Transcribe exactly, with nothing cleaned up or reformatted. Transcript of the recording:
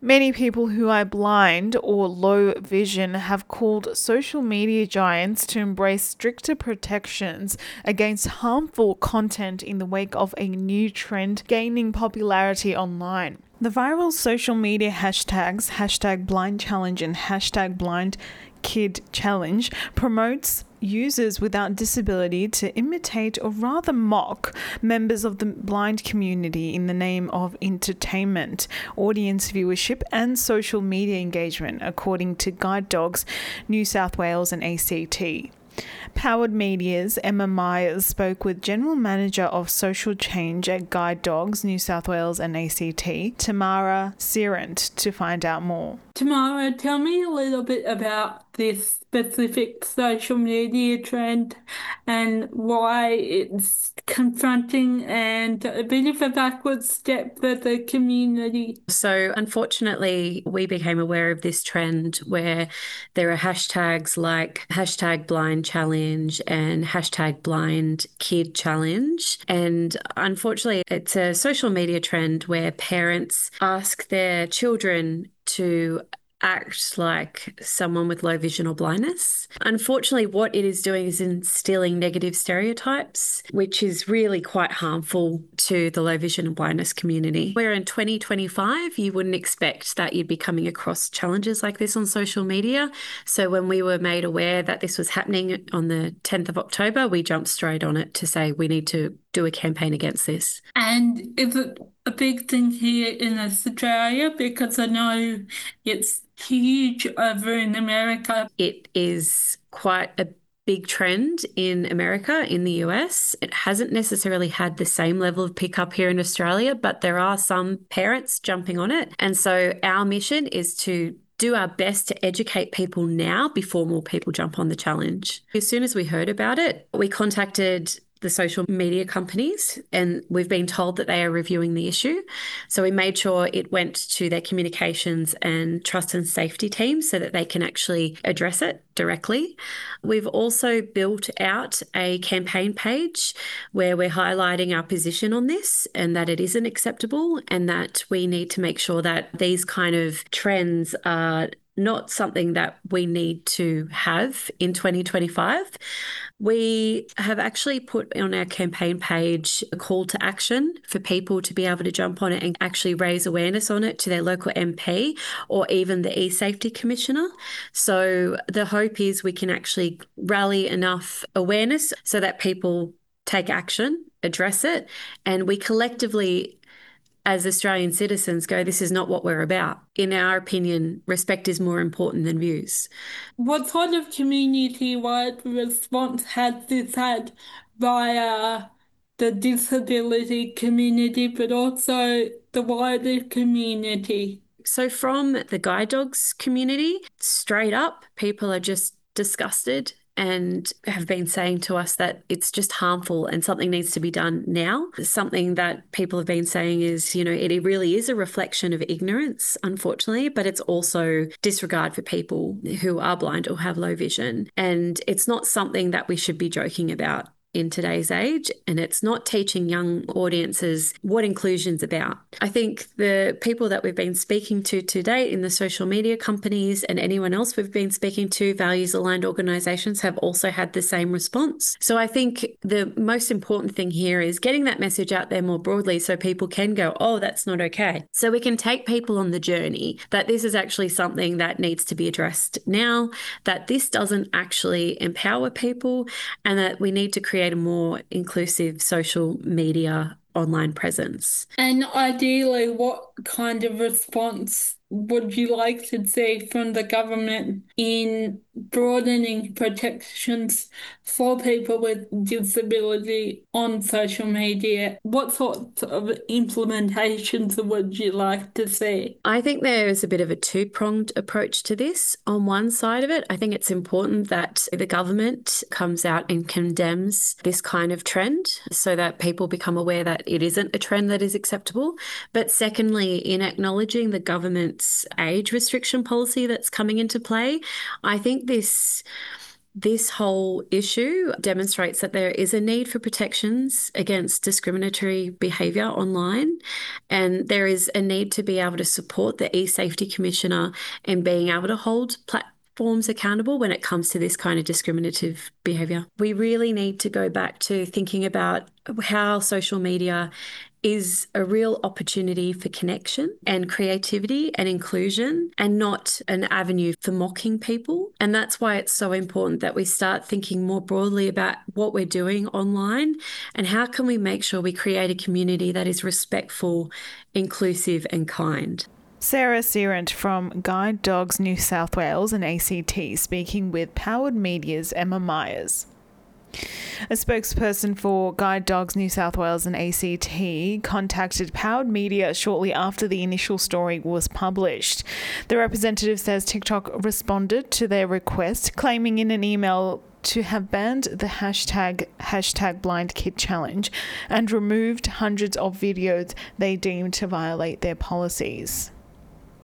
Many people who are blind or low vision have called social media giants to embrace stricter protections against harmful content in the wake of a new trend gaining popularity online. The viral social media hashtags, hashtag blind challenge and hashtag blind kid challenge, promotes users without disability to imitate or rather mock members of the blind community in the name of entertainment, audience viewership and social media engagement, according to Guide Dogs New South Wales and A C T. Powered Media's Emma Myers spoke with General Manager of Social Change at Guide Dogs New South Wales and A C T, Tamara Sirant, to find out more. Tamara, tell me a little bit about this specific social media trend and why it's confronting and a bit of a backward step for the community. So unfortunately, we became aware of this trend where there are hashtags like hashtag blind challenge and hashtag blind kid challenge. And unfortunately, it's a social media trend where parents ask their children to act like someone with low vision or blindness. Unfortunately, what it is doing is instilling negative stereotypes, which is really quite harmful to the low vision and blindness community. Where in twenty twenty-five, you wouldn't expect that you'd be coming across challenges like this on social media. So when we were made aware that this was happening on the tenth of October, we jumped straight on it to say we need to do a campaign against this. And is it a big thing here in Australia? Because I know it's huge over in America. It is quite a big trend in America, in the U S. It hasn't necessarily had the same level of pickup here in Australia, but there are some parents jumping on it. And so our mission is to do our best to educate people now before more people jump on the challenge. As soon as we heard about it, we contacted the social media companies, and we've been told that they are reviewing the issue. So we made sure it went to their communications and trust and safety teams so that they can actually address it directly. We've also built out a campaign page where we're highlighting our position on this and that it isn't acceptable and that we need to make sure that these kind of trends are not something that we need to have in twenty twenty-five. We have actually put on our campaign page a call to action for people to be able to jump on it and actually raise awareness on it to their local M P or even the e-safety commissioner. So the hope is we can actually rally enough awareness so that people take action, address it, and we collectively as Australian citizens go, this is not what we're about. In our opinion, respect is more important than views. What sort of community-wide response has this had via the disability community, but also the wider community? So from the guide dogs community, straight up, people are just disgusted and have been saying to us that it's just harmful and something needs to be done now. Something that people have been saying is, you know, it really is a reflection of ignorance, unfortunately, but it's also disregard for people who are blind or have low vision. And it's not something that we should be joking about in today's age, and it's not teaching young audiences what inclusion's about. I think the people that we've been speaking to to date in the social media companies and anyone else we've been speaking to, values-aligned organisations, have also had the same response. So I think the most important thing here is getting that message out there more broadly so people can go, oh, that's not okay. So we can take people on the journey that this is actually something that needs to be addressed now, that this doesn't actually empower people, and that we need to create a more inclusive social media online presence. And ideally, what kind of response would you like to see from the government in broadening protections for people with disability on social media? What sorts of implementations would you like to see? I think there is a bit of a two-pronged approach to this. On one side of it, I think it's important that the government comes out and condemns this kind of trend so that people become aware that it isn't a trend that is acceptable. But secondly, in acknowledging the government's age restriction policy that's coming into play, I think this This whole issue demonstrates that there is a need for protections against discriminatory behaviour online, and there is a need to be able to support the eSafety Commissioner in being able to hold platforms accountable when it comes to this kind of discriminative behaviour. We really need to go back to thinking about how social media is a real opportunity for connection and creativity and inclusion, and not an avenue for mocking people. And that's why it's so important that we start thinking more broadly about what we're doing online and how can we make sure we create a community that is respectful, inclusive and kind. Sarah Searant from Guide Dogs New South Wales and A C T speaking with Powered Media's Emma Myers. A spokesperson for Guide Dogs New South Wales and A C T contacted Powered Media shortly after the initial story was published. The representative says TikTok responded to their request, claiming in an email to have banned the hashtag hashtag Blind Kid Challenge and removed hundreds of videos they deemed to violate their policies.